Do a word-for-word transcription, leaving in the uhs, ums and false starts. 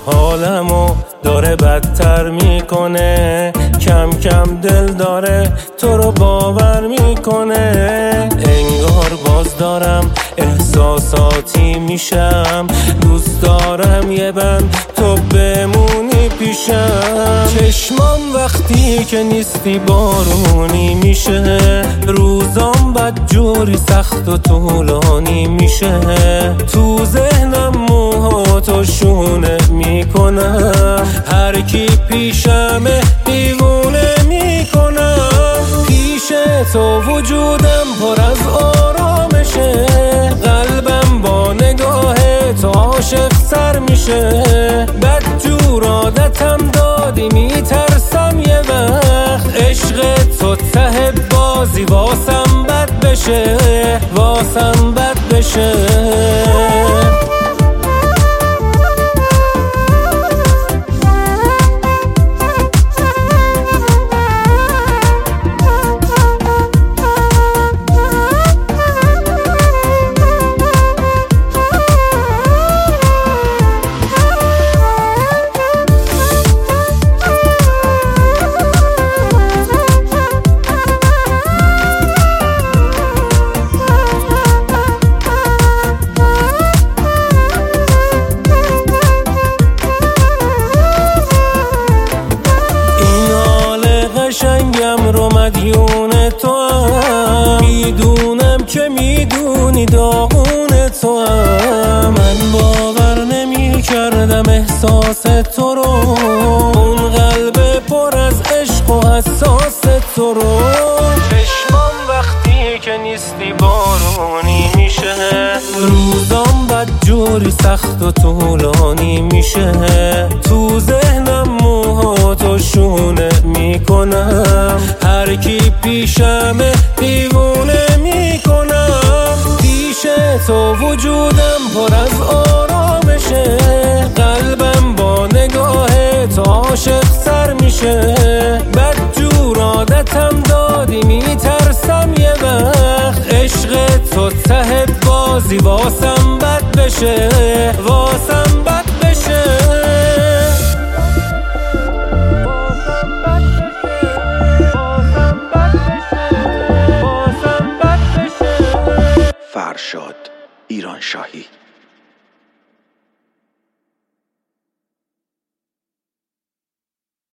حالمو داره بدتر میکنه، کم کم دل داره تو رو باور میکنه. انگار باز دارم احساساتی میشم، دوست دارم یه بند تو بمونی پیشم. چشمام وقتی که نیستی بارونی میشه، روزام بد جوری سخت و طولانی میشه. تو ذهنم موهاتو شونه میکنم، هر کی پیشمه دیوونه میکنم. پیش تو وجودم پر از آرامشه، قلبم با نگاه تو عاشق سر میشه. بد جور عادتم دادی میترسم یه وقت، عشق تو ته بازی واسم بد بشه، واسم بد بشه. قشنگم رو مدیون تو هم، میدونم که میدونی داغون تو هم. من باور نمی کردم احساس تو رو، اون قلب پر از عشق و حساس تو رو. چشمام وقتی که نیستی بارونی میشه، روزام بد جوری سخت و طولانی میشه. تو ذهنم موهاتو شونه میکنم، هر کی پیشمه دیوونه میکنم. پیش تو وجودم پر از آرامشه، قلبم با نگاه تو عاشق سر میشه. بد جور عادتم دادی میترسم یه وقت، عشق تو ته بازی واسم بد بشه، واسم بد